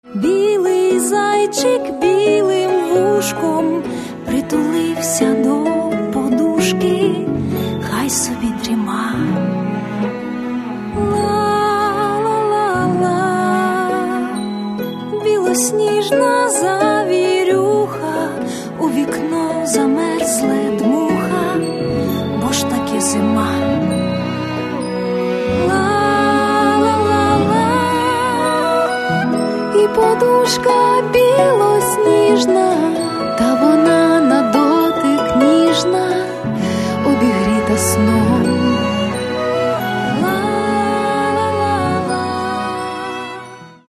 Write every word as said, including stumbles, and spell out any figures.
Білий зайчик білим вушком притулився до подушки, хай собі дріма. Ла-ла-ла-ла, білосніжна завірюха, у вікно замерзле дмуха, бо ж таки зима. І подушка білосніжна, та вона на дотик ніжна.